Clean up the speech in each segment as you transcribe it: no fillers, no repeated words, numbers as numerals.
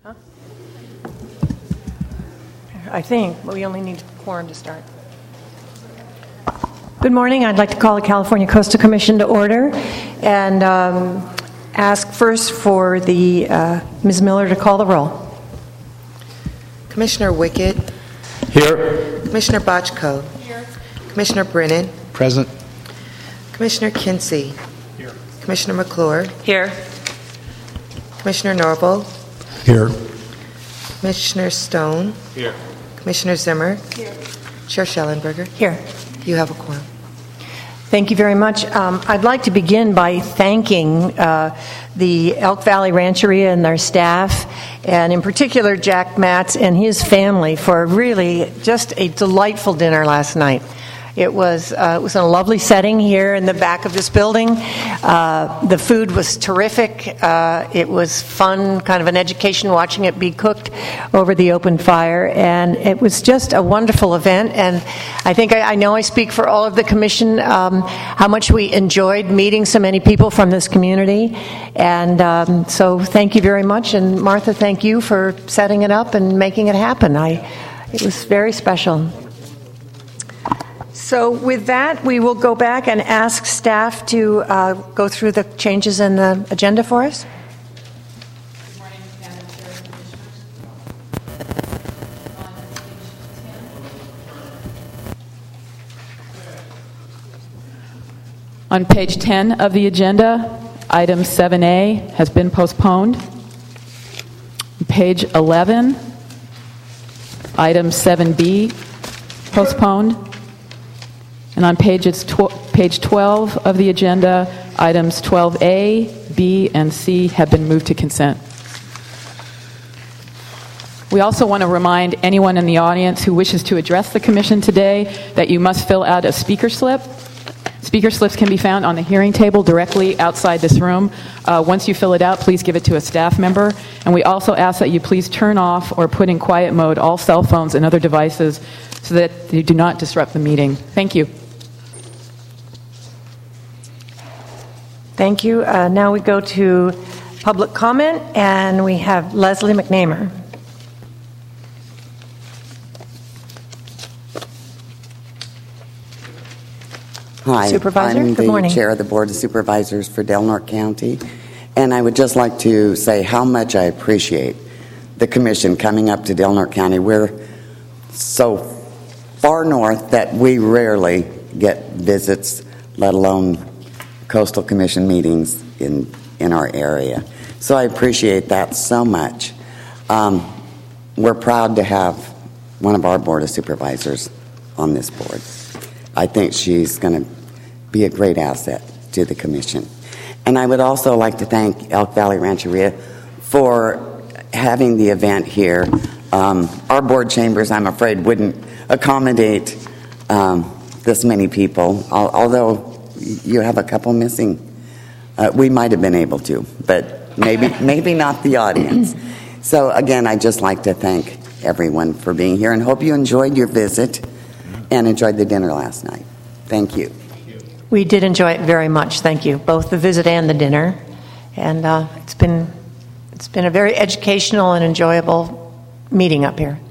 Huh? I think we only need quorum to start. Good morning. I'd like to call the California Coastal Commission to order and ask first for the Ms. Miller to call the roll. Commissioner Wickett. Here. Commissioner Bochco. Here. Commissioner Brennan. Present. Commissioner Kinsey. Here. Commissioner McClure. Here. Commissioner Norval. Here. Commissioner Stone. Here. Commissioner Zimmer. Here. Chair Schellenberger. Here. You have a quorum. Thank you very much. I'd like to begin by thanking the Elk Valley Rancheria and their staff, and in particular Jack Matz and his family for really just a delightful dinner last night. It was in a lovely setting here in the back of this building. The food was terrific. It was fun, kind of an education watching it be cooked over the open fire, and it was just a wonderful event. And I think I know I speak for all of the commission how much we enjoyed meeting so many people from this community. And so thank you very much. And Martha, thank you for setting it up and making it happen. It was very special. So with that, we will go back and ask staff to go through the changes in the agenda for us. Good morning, Madam Chair and Commissioners. On page 10 of the agenda, item 7A has been postponed. Page 11, item 7B postponed. And on page 12 of the agenda, items 12A, B, and C have been moved to consent. We also want to remind anyone in the audience who wishes to address the Commission today that you must fill out a speaker slip. Speaker slips can be found on the hearing table directly outside this room. Once you fill it out, please give it to a staff member. And we also ask that you please turn off or put in quiet mode all cell phones and other devices so that you do not disrupt the meeting. Thank you. Thank you. Now we go to public comment, and we have Leslie McNamer. Hi, Supervisor, I'm good morning. the chair of the Board of Supervisors for Del Norte County, and I would just like to say how much I appreciate the Commission coming up to Del Norte County. We're so far north that we rarely get visits, let alone Coastal Commission meetings in our area. So I appreciate that so much. We're proud to have one of our Board of Supervisors on this board. I think she's going to be a great asset to the Commission. And I would also like to thank Elk Valley Rancheria for having the event here. Our board chambers, I'm afraid, wouldn't accommodate this many people, although you have a couple missing. We might have been able to, but maybe not the audience. So again, I'd just like to thank everyone for being here and hope you enjoyed your visit and enjoyed the dinner last night. Thank you. We did enjoy it very much. Thank you, both the visit and the dinner. And it's been a very educational and enjoyable meeting up here.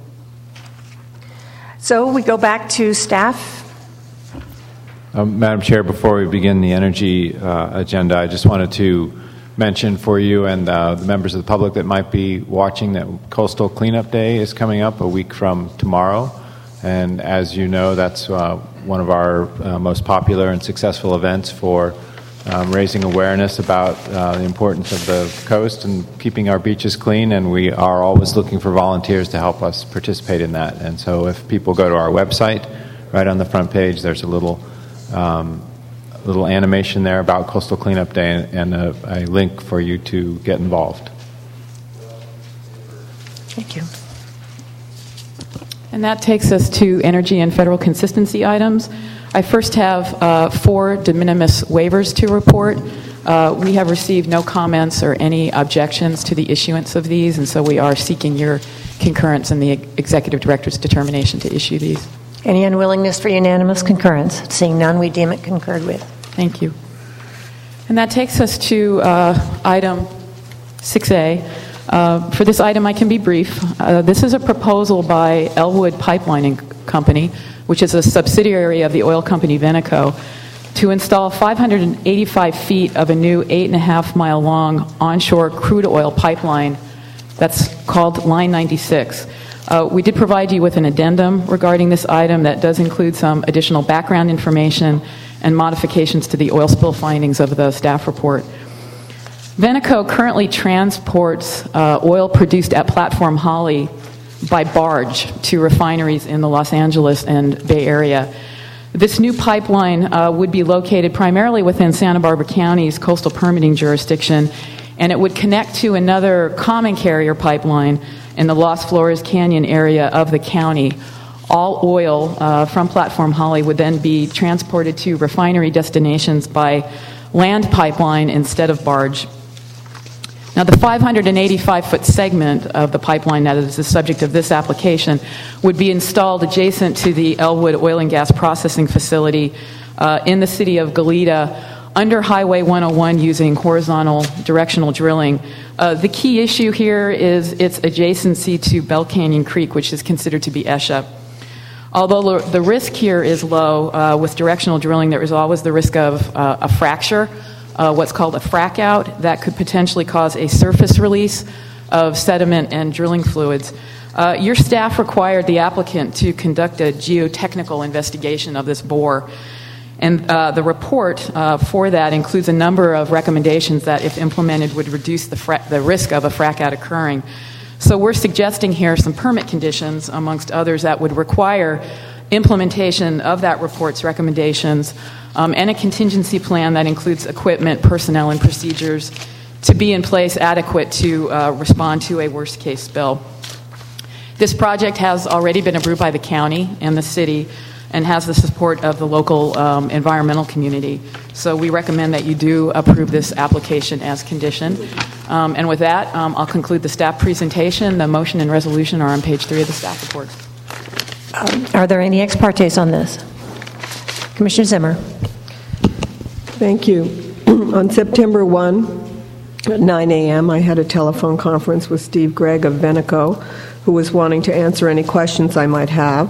So we go back to staff. Madam Chair, before we begin the energy agenda, I just wanted to mention for you and the members of the public that might be watching that Coastal Cleanup Day is coming up a week from tomorrow. And as you know, that's one of our most popular and successful events for raising awareness about the importance of the coast and keeping our beaches clean. And we are always looking for volunteers to help us participate in that. And so if people go to our website, right on the front page, there's a little animation there about Coastal Cleanup Day and a link for you to get involved. Thank you. And that takes us to energy and federal consistency items. I first have 4 de minimis waivers to report. We have received no comments or any objections to the issuance of these, and so we are seeking your concurrence in the executive director's determination to issue these. Any unwillingness for unanimous concurrence? Seeing none, we deem it concurred with. Thank you. And that takes us to item 6A. For this item, I can be brief. This is a proposal by Elwood Pipeline Company, which is a subsidiary of the oil company Veneco, to install 585 feet of a new 8.5-mile long onshore crude oil pipeline that's called Line 96. We did provide you with an addendum regarding this item that does include some additional background information and modifications to the oil spill findings of the staff report. Veneco currently transports oil produced at Platform Holly by barge to refineries in the Los Angeles and Bay Area. This new pipeline would be located primarily within Santa Barbara County's coastal permitting jurisdiction, and it would connect to another common carrier pipeline in the Los Flores Canyon area of the county. All oil from Platform Holly would then be transported to refinery destinations by land pipeline instead of barge. Now, the 585-foot segment of the pipeline that is the subject of this application would be installed adjacent to the Elwood Oil and Gas Processing Facility in the city of Goleta under Highway 101 using horizontal directional drilling. The key issue here is its adjacency to Bell Canyon Creek, which is considered to be ESHA. Although the risk here is low, with directional drilling there is always the risk of a fracture, what's called a frack out, that could potentially cause a surface release of sediment and drilling fluids. Your staff required the applicant to conduct a geotechnical investigation of this bore, and the report for that includes a number of recommendations that, if implemented, would reduce the risk of a frack out occurring. So we're suggesting here some permit conditions, amongst others, that would require implementation of that report's recommendations and a contingency plan that includes equipment, personnel, and procedures to be in place adequate to respond to a worst-case spill. This project has already been approved by the county and the city and has the support of the local environmental community. So we recommend that you do approve this application as conditioned. And with that, I'll conclude the staff presentation. The motion and resolution are on page 3 of the staff report. Are there any ex partes on this? Commissioner Zimmer. Thank you. On September 1 at 9 a.m., I had a telephone conference with Steve Gregg of Veneco, who was wanting to answer any questions I might have.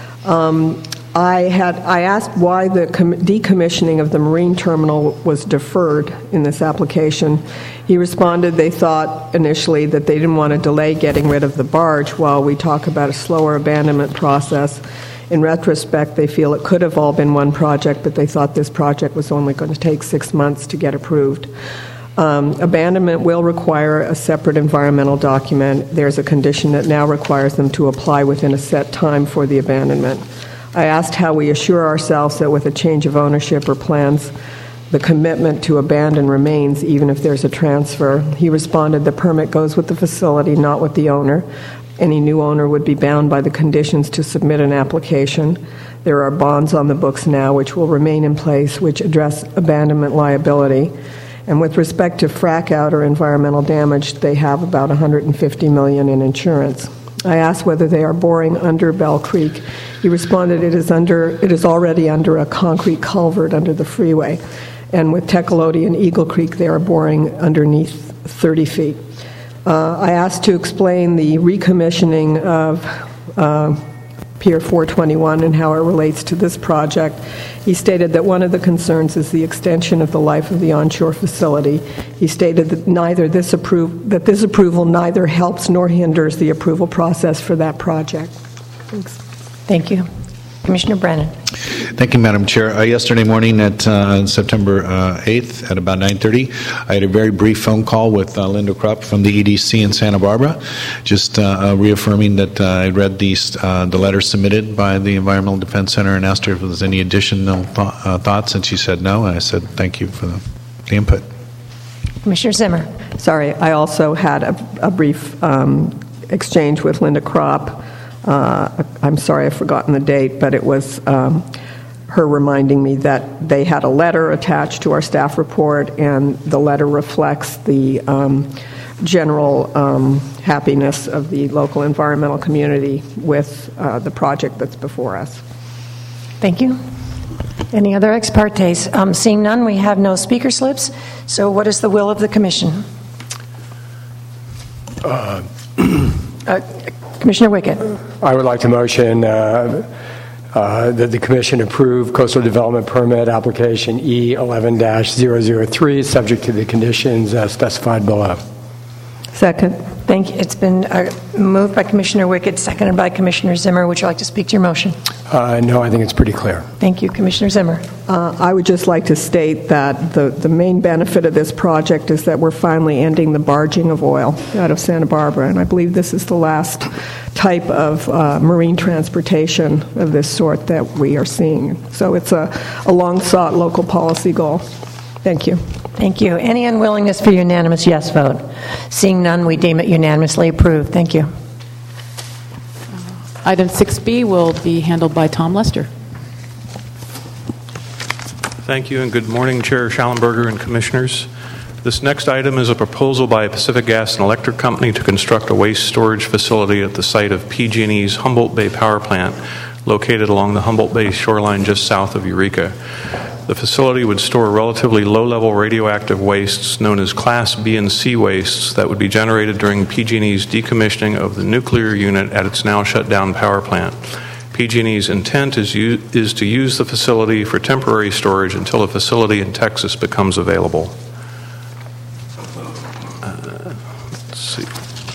I asked why the decommissioning of the marine terminal was deferred in this application. He responded they thought initially that they didn't want to delay getting rid of the barge while we talk about a slower abandonment process. In retrospect, they feel it could have all been one project, but they thought this project was only going to take 6 months to get approved. Abandonment will require a separate environmental document. There's a condition that now requires them to apply within a set time for the abandonment. I asked how we assure ourselves that with a change of ownership or plans, the commitment to abandon remains even if there's a transfer. He responded the permit goes with the facility, not with the owner. Any new owner would be bound by the conditions to submit an application. There are bonds on the books now which will remain in place, which address abandonment liability. And with respect to frack out or environmental damage, they have about $150 million in insurance. I asked whether they are boring under Bell Creek. He responded it is already under a concrete culvert under the freeway. And with Tecolote and Eagle Creek, they are boring underneath 30 feet. I asked to explain the recommissioning of Pier 421 and how it relates to this project. He stated that one of the concerns is the extension of the life of the onshore facility. He stated that this approval neither helps nor hinders the approval process for that project. Thanks. Thank you. Commissioner Brennan. Thank you, Madam Chair. Yesterday morning at September 8th at about 9:30, I had a very brief phone call with Linda Krupp from the EDC in Santa Barbara, just reaffirming that I read the letter submitted by the Environmental Defense Center and asked her if there was any additional thoughts, and she said no, and I said thank you for the input. Commissioner Zimmer. Sorry, I also had a brief exchange with Linda Krupp. I'm sorry I've forgotten the date, but it was her reminding me that they had a letter attached to our staff report, and the letter reflects the general happiness of the local environmental community with the project that's before us. Thank you. Any other ex partes? Seeing none, we have no speaker slips. So what is the will of the Commission? Commissioner Wickett. I would like to motion that the Commission approve Coastal Development Permit Application E11-003, subject to the conditions specified below. Second. Thank you. It's been moved by Commissioner Wickett, seconded by Commissioner Zimmer. Would you like to speak to your motion? No, I think it's pretty clear. Thank you. Commissioner Zimmer. I would just like to state that the main benefit of this project is that we're finally ending the barging of oil out of Santa Barbara, and I believe this is the last type of marine transportation of this sort that we are seeing. So it's a long-sought local policy goal. Thank you. Thank you. Any unwillingness for unanimous yes vote? Seeing none, we deem it unanimously approved. Thank you. Item 6B will be handled by Tom Lester. Thank you, and good morning, Chair Schallenberger and Commissioners. This next item is a proposal by Pacific Gas and Electric Company to construct a waste storage facility at the site of PG&E's Humboldt Bay Power Plant, located along the Humboldt Bay shoreline just south of Eureka. The facility would store relatively low-level radioactive wastes known as Class B and C wastes that would be generated during PG&E's decommissioning of the nuclear unit at its now shut-down power plant. PG&E's intent is to use the facility for temporary storage until a facility in Texas becomes available. Let's see.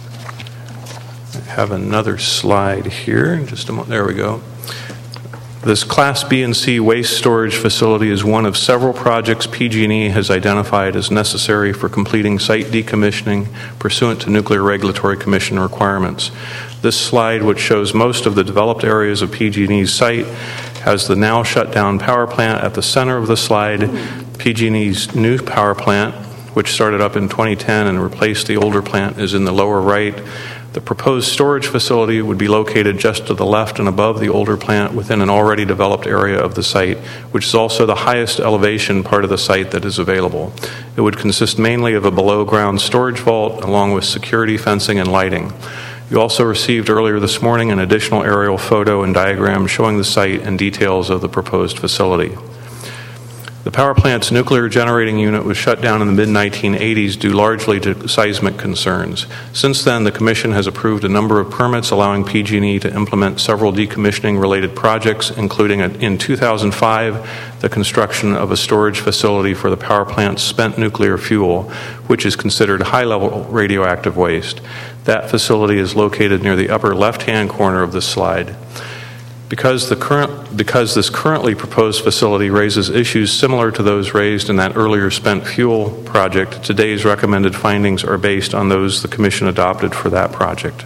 I have another slide here. Just a moment. There we go. This Class B and C waste storage facility is one of several projects PG&E has identified as necessary for completing site decommissioning pursuant to Nuclear Regulatory Commission requirements. This slide, which shows most of the developed areas of PG&E's site, has the now shut down power plant at the center of the slide. PG&E's new power plant, which started up in 2010 and replaced the older plant, is in the lower right. The proposed storage facility would be located just to the left and above the older plant within an already developed area of the site, which is also the highest elevation part of the site that is available. It would consist mainly of a below-ground storage vault along with security fencing and lighting. You also received earlier this morning an additional aerial photo and diagram showing the site and details of the proposed facility. The power plant's nuclear generating unit was shut down in the mid-1980s due largely to seismic concerns. Since then, the Commission has approved a number of permits allowing PG&E to implement several decommissioning-related projects, including in 2005 the construction of a storage facility for the power plant's spent nuclear fuel, which is considered high-level radioactive waste. That facility is located near the upper left-hand corner of this slide. Because this currently proposed facility raises issues similar to those raised in that earlier spent fuel project, today's recommended findings are based on those the Commission adopted for that project.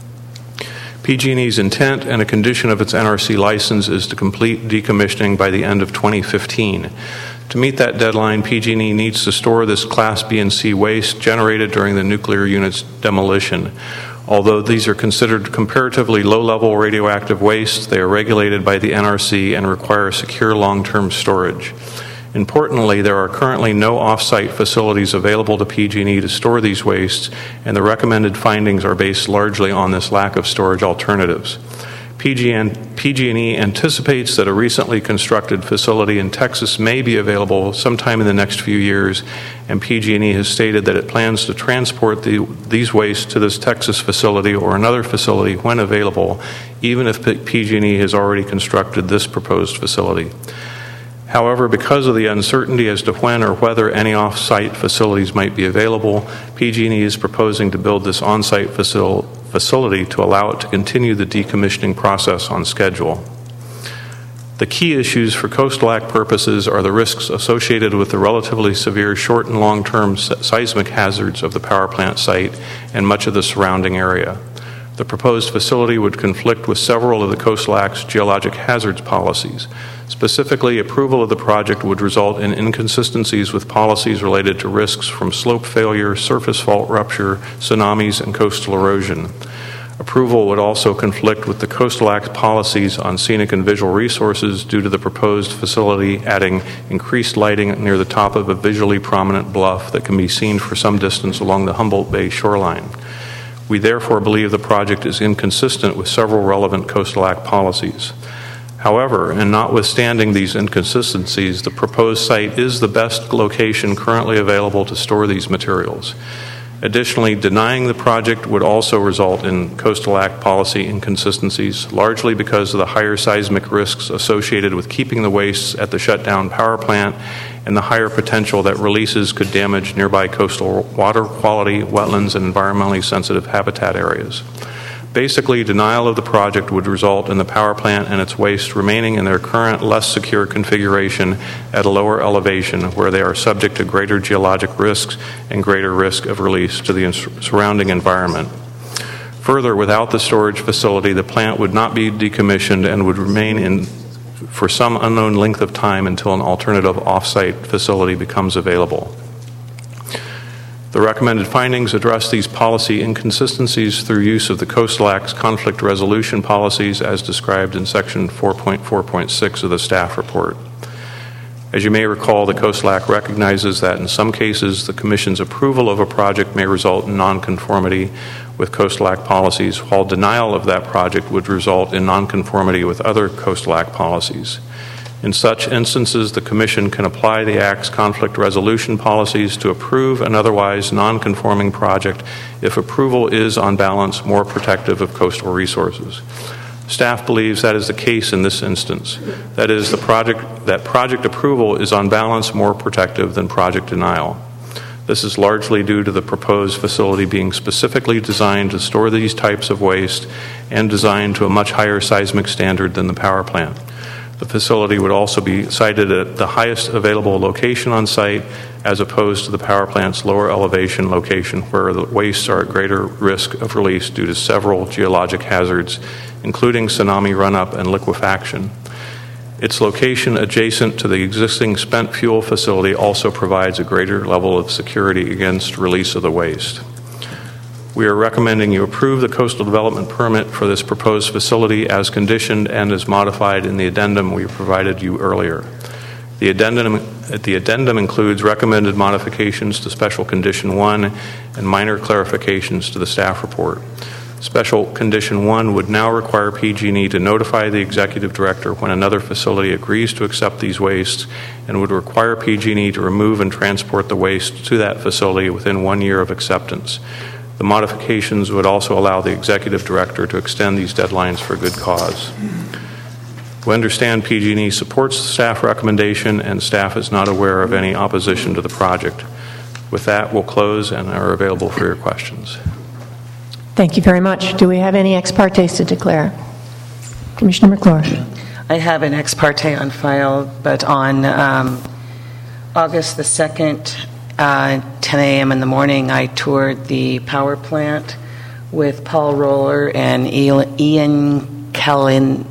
PG&E's intent and a condition of its NRC license is to complete decommissioning by the end of 2015. To meet that deadline, PG&E needs to store this Class B and C waste generated during the nuclear unit's demolition. Although these are considered comparatively low-level radioactive waste, they are regulated by the NRC and require secure long-term storage. Importantly, there are currently no off-site facilities available to PG&E to store these wastes, and the recommended findings are based largely on this lack of storage alternatives. PG&E anticipates that a recently constructed facility in Texas may be available sometime in the next few years, and PG&E has stated that it plans to transport these wastes to this Texas facility or another facility when available, even if PG&E has already constructed this proposed facility. However, because of the uncertainty as to when or whether any off-site facilities might be available, PG&E is proposing to build this on-site facility to allow it to continue the decommissioning process on schedule. The key issues for Coastal Act purposes are the risks associated with the relatively severe short and long-term seismic hazards of the power plant site and much of the surrounding area. The proposed facility would conflict with several of the Coastal Act's geologic hazards policies. Specifically, approval of the project would result in inconsistencies with policies related to risks from slope failure, surface fault rupture, tsunamis, and coastal erosion. Approval would also conflict with the Coastal Act policies on scenic and visual resources due to the proposed facility adding increased lighting near the top of a visually prominent bluff that can be seen for some distance along the Humboldt Bay shoreline. We therefore believe the project is inconsistent with several relevant Coastal Act policies. However, and notwithstanding these inconsistencies, the proposed site is the best location currently available to store these materials. Additionally, denying the project would also result in Coastal Act policy inconsistencies, largely because of the higher seismic risks associated with keeping the wastes at the shutdown power plant and the higher potential that releases could damage nearby coastal water quality, wetlands, and environmentally sensitive habitat areas. Basically, denial of the project would result in the power plant and its waste remaining in their current, less secure configuration at a lower elevation where they are subject to greater geologic risks and greater risk of release to the surrounding environment. Further, without the storage facility, the plant would not be decommissioned and would remain in for some unknown length of time until an alternative off-site facility becomes available. The recommended findings address these policy inconsistencies through use of the Coastal Act's conflict resolution policies as described in Section 4.4.6 of the staff report. As you may recall, the Coastal Act recognizes that in some cases the Commission's approval of a project may result in nonconformity with Coastal Act policies, while denial of that project would result in nonconformity with other Coastal Act policies. In such instances, the Commission can apply the Act's conflict resolution policies to approve an otherwise non-conforming project if approval is, on balance, more protective of coastal resources. Staff believes that is the case in this instance. That is, project approval is, on balance, more protective than project denial. This is largely due to the proposed facility being specifically designed to store these types of waste and designed to a much higher seismic standard than the power plant. The facility would also be sited at the highest available location on site as opposed to the power plant's lower elevation location where the wastes are at greater risk of release due to several geologic hazards, including tsunami run-up and liquefaction. Its location adjacent to the existing spent fuel facility also provides a greater level of security against release of the waste. We are recommending you approve the coastal development permit for this proposed facility as conditioned and as modified in the addendum we provided you earlier. The addendum includes recommended modifications to Special Condition 1 and minor clarifications to the staff report. Special Condition 1 would now require PG&E to notify the Executive Director when another facility agrees to accept these wastes and would require PG&E to remove and transport the waste to that facility within 1 year of acceptance. The modifications would also allow the Executive Director to extend these deadlines for good cause. We understand PG&E supports the staff recommendation and staff is not aware of any opposition to the project. With that, we'll close and are available for your questions. Thank you very much. Do we have any ex partes to declare? Commissioner McClure. I have an ex parte on file, but on August the 2nd, 10 a.m. in the morning, I toured the power plant with Paul Roller and Ian Caliendo.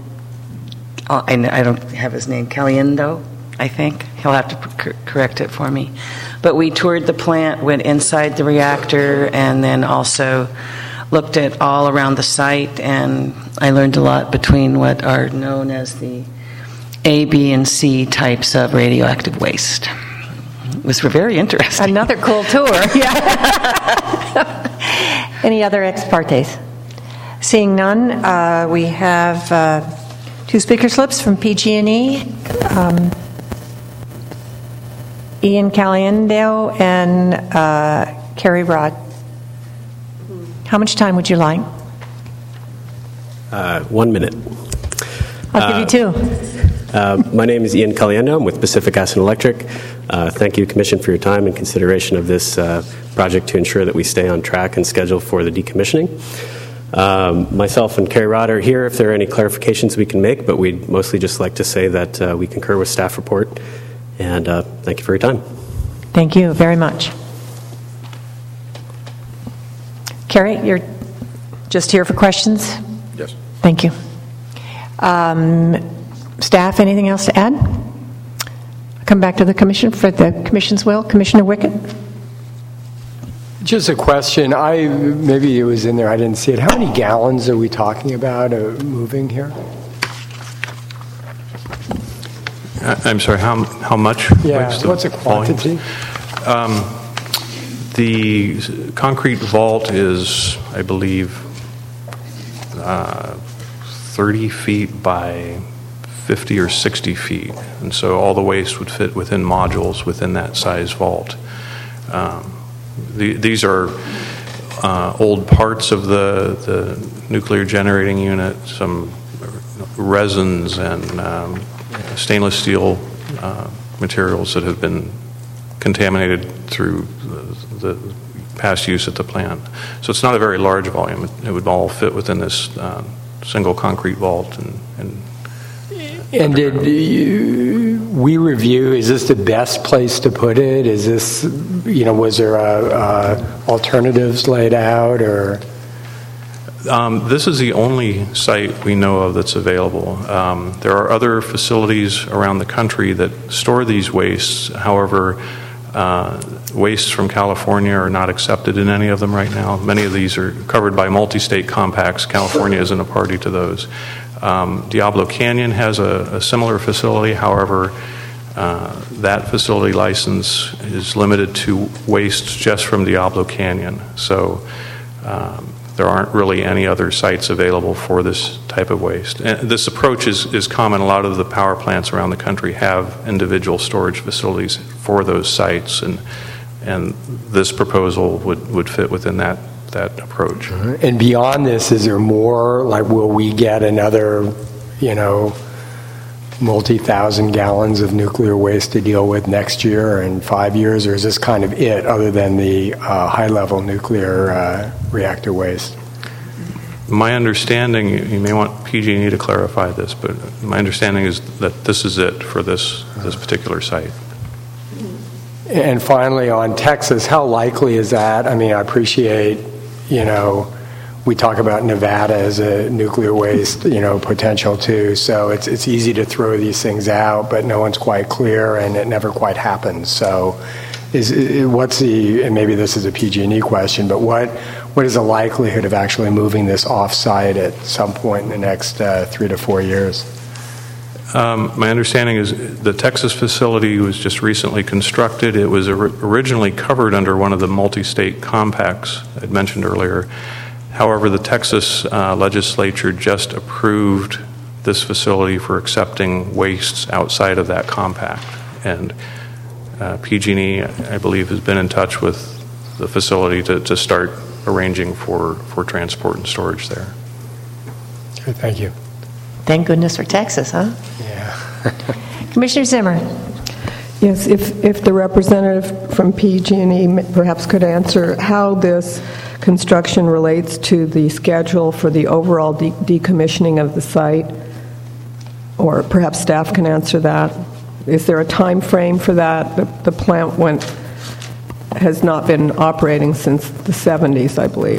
I don't have his name, Caliendo, I think. He'll have to correct it for me. But we toured the plant, went inside the reactor, and then also looked at all around the site, and I learned a lot between what are known as the A, B, and C types of radioactive waste. It was very interesting. Another cool tour. Yeah. Any other ex partes? Seeing none, we have 2 speaker slips from PG&E. Ian Caliendo and Carrie Rod. How much time would you like? 1 minute. I'll give you 2. My name is Ian Caliendo. I'm with Pacific Gas and Electric. Thank you, Commission, for your time and consideration of this project to ensure that we stay on track and schedule for the decommissioning. Myself and Carrie Rod are here if there are any clarifications we can make, but we'd mostly just like to say that we concur with staff report, and thank you for your time. Thank you very much. Carrie, you're just here for questions? Yes. Thank you. Staff, anything else to add? Come back to the Commission for the Commission's will. Commissioner Wickett? Just a question. Maybe it was in there. I didn't see it. How many gallons are we talking about moving here? I'm sorry, how much? Yeah, what's the quantity? The concrete vault is, I believe, 30 feet by 50 or 60 feet. And so all the waste would fit within modules within that size vault. These are old parts of the nuclear generating unit, some resins and stainless steel materials that have been contaminated through the past use at the plant. So it's not a very large volume. It would all fit within this single concrete vault. And did we review, is this the best place to put it? Is this, was there alternatives laid out, or? This is the only site we know of that's available. There are other facilities around the country that store these wastes. However, wastes from California are not accepted in any of them right now. Many of these are covered by multi-state compacts. California isn't a party to those. Diablo Canyon has a similar facility. However, that facility license is limited to waste just from Diablo Canyon. So there aren't really any other sites available for this type of waste. And this approach is common. A lot of the power plants around the country have individual storage facilities for those sites, and this proposal would fit within that approach. And beyond this, is there more? Like, will we get another, multi-thousand gallons of nuclear waste to deal with next year and 5 years, or is this kind of it, other than the high-level nuclear reactor waste? My understanding, you may want PG&E to clarify this, but my understanding is that this is it for this particular site. And finally, on Texas, how likely is that? I mean, I appreciate, we talk about Nevada as a nuclear waste, potential too. So it's easy to throw these things out, but no one's quite clear, and it never quite happens. So, what's the? And maybe this is a PG&E question, but what is the likelihood of actually moving this off-site at some point in the next 3 to 4 years? My understanding is the Texas facility was just recently constructed. It was originally covered under one of the multi-state compacts I'd mentioned earlier. However, the Texas legislature just approved this facility for accepting wastes outside of that compact. And PG&E, I believe, has been in touch with the facility to start arranging for transport and storage there. Okay, thank you. Thank goodness for Texas, huh? Yeah. Commissioner Zimmer. Yes, if the representative from PG&E perhaps could answer how this construction relates to the schedule for the overall decommissioning of the site, or perhaps staff can answer that. Is there a time frame for that? The plant has not been operating since the 70s, I believe.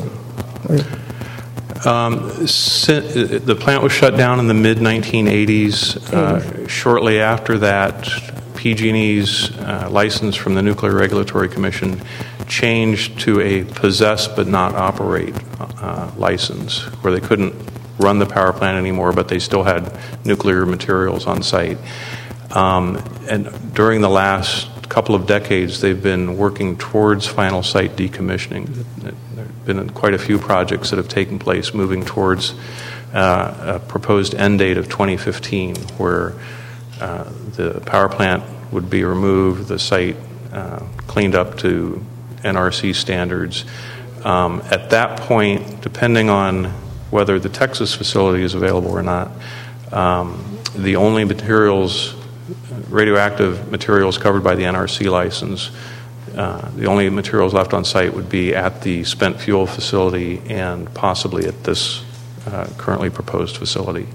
The plant was shut down in the mid-1980s. Shortly after that, PG&E's license from the Nuclear Regulatory Commission changed to a possess but not operate license, where they couldn't run the power plant anymore, but they still had nuclear materials on site. And during the last couple of decades, they've been working towards final site decommissioning. There have been quite a few projects that have taken place moving towards a proposed end date of 2015, where the power plant would be removed, the site cleaned up to NRC standards. At that point, depending on whether the Texas facility is available or not, the only radioactive materials covered by the NRC license, the only materials left on site would be at the spent fuel facility and possibly at this currently proposed facility.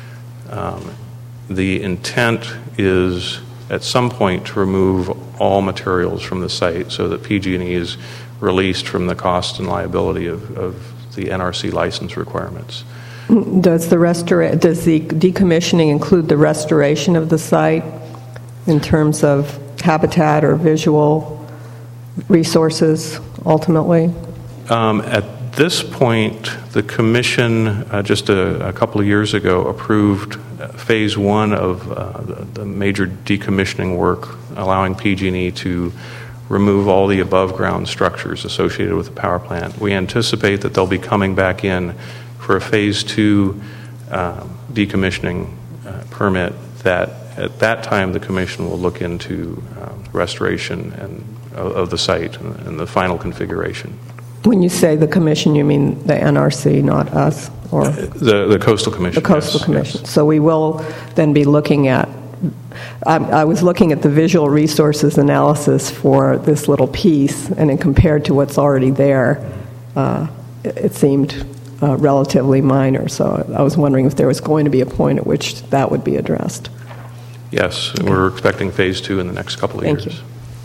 The intent is at some point to remove all materials from the site so that PG&E is released from the cost and liability of the NRC license requirements. Does the decommissioning include the restoration of the site in terms of habitat or visual resources ultimately? At this point, the Commission just a couple of years ago approved Phase 1 of the major decommissioning work, allowing PG&E to remove all the above-ground structures associated with the power plant. We anticipate that they'll be coming back in for a Phase 2 decommissioning permit that at that time the Commission will look into restoration and of the site and the final configuration. When you say the commission, you mean the NRC, not us? Or the Coastal Commission. The Coastal yes, Commission. yes. So we will then be looking at, I was looking at the visual resources analysis for this little piece, and then compared to what's already there, it seemed relatively minor. So I was wondering if there was going to be a point at which that would be addressed. Yes, we're expecting phase 2 in the next couple of Thank years. you.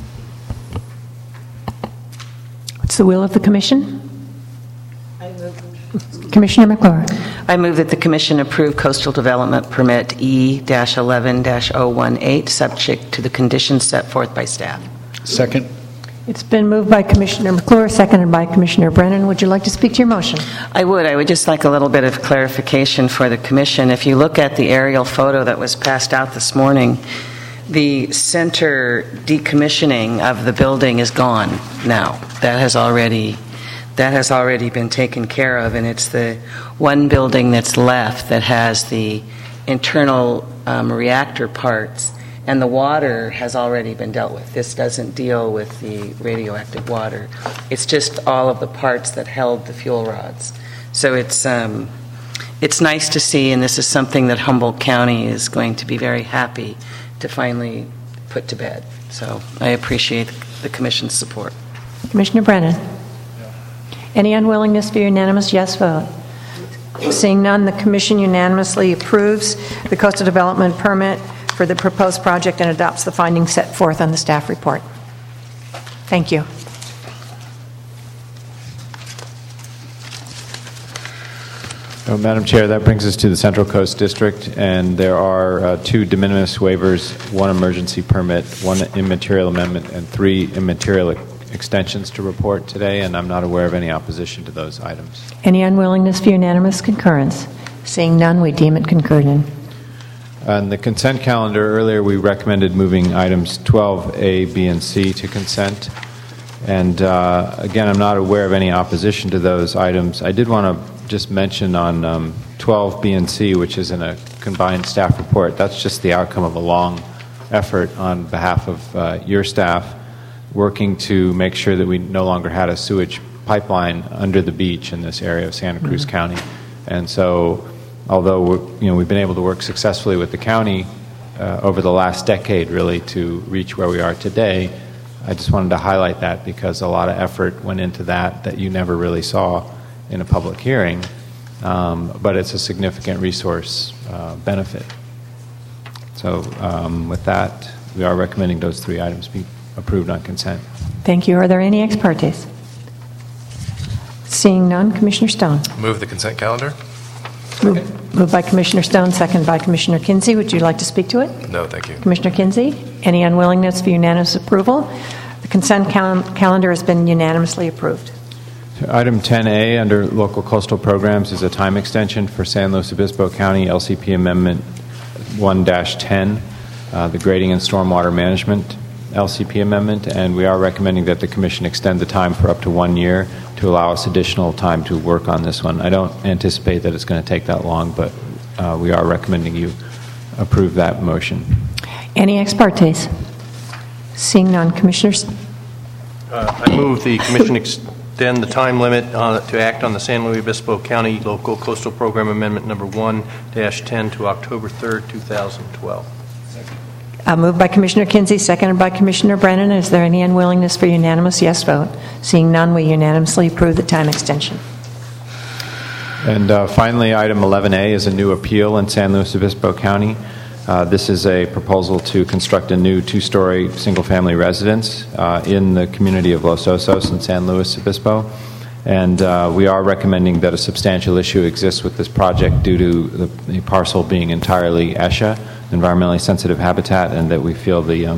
What's the will of the commission? Commissioner McClure. I move that the Commission approve Coastal Development Permit E-11-018, subject to the conditions set forth by staff. Second. It's been moved by Commissioner McClure, seconded by Commissioner Brennan. Would you like to speak to your motion? I would just like a little bit of clarification for the Commission. If you look at the aerial photo that was passed out this morning, the center decommissioning of the building is gone now. That has already been taken care of, and it's the one building that's left that has the internal reactor parts, and the water has already been dealt with. This doesn't deal with the radioactive water. It's just all of the parts that held the fuel rods. So it's nice to see, and this is something that Humboldt County is going to be very happy to finally put to bed. So I appreciate the Commission's support. Commissioner Brennan. Any unwillingness for unanimous yes vote? Seeing none, the Commission unanimously approves the Coastal Development Permit for the proposed project and adopts the findings set forth on the staff report. Thank you. Madam Chair, that brings us to the Central Coast District, and there are 2 de minimis waivers, 1 emergency permit, 1 immaterial amendment, and 3 immaterial extensions to report today, and I'm not aware of any opposition to those items. Any unwillingness for unanimous concurrence? Seeing none, we deem it concurred in. On the consent calendar, earlier we recommended moving items 12A, B, and C to consent. And again, I'm not aware of any opposition to those items. I did want to just mention on 12, B, and C, which is in a combined staff report, that's just the outcome of a long effort on behalf of your staff, working to make sure that we no longer had a sewage pipeline under the beach in this area of Santa Cruz County. And so, although we've been able to work successfully with the county over the last decade, really, to reach where we are today, I just wanted to highlight that because a lot of effort went into that you never really saw in a public hearing, but it's a significant resource benefit. So with that, we are recommending those 3 items be approved on consent. Thank you. Are there any ex partes? Seeing none, Commissioner Stone. Move the consent calendar. Moved by Commissioner Stone, second by Commissioner Kinsey. Would you like to speak to it? No, thank you. Commissioner Kinsey, any unwillingness for unanimous approval? The consent calendar has been unanimously approved. Item 10A under local coastal programs is a time extension for San Luis Obispo County LCP Amendment 1-10, the grading and stormwater management LCP amendment, and we are recommending that the Commission extend the time for up to 1 year to allow us additional time to work on this one. I don't anticipate that it's going to take that long, but we are recommending you approve that motion. Any ex partes? Seeing none, Commissioners. I move the Commission extend the time limit to act on the San Luis Obispo County Local Coastal Program Amendment number 1-10 to October 3rd, 2012. Moved by Commissioner Kinsey, seconded by Commissioner Brennan. Is there any unwillingness for unanimous yes vote? Seeing none, we unanimously approve the time extension. And finally, item 11A is a new appeal in San Luis Obispo County. This is a proposal to construct a new 2-story single-family residence in the community of Los Osos in San Luis Obispo. And we are recommending that a substantial issue exists with this project due to the parcel being entirely ESHA, environmentally sensitive habitat, and that we feel the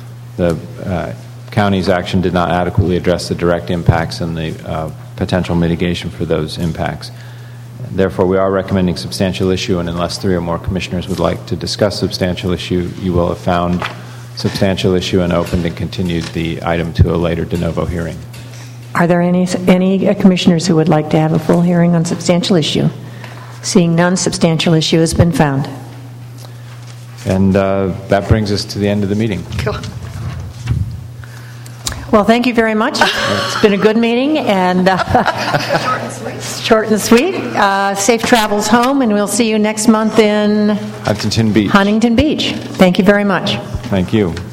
county's action did not adequately address the direct impacts and the potential mitigation for those impacts. Therefore, we are recommending substantial issue, and unless 3 or more commissioners would like to discuss substantial issue, you will have found substantial issue and opened and continued the item to a later de novo hearing. Are there any commissioners who would like to have a full hearing on substantial issue? Seeing none, substantial issue has been found. And that brings us to the end of the meeting. Well, thank you very much. It's been a good meeting, and short and sweet. Safe travels home, and we'll see you next month in Huntington Beach. Huntington Beach. Thank you very much. Thank you.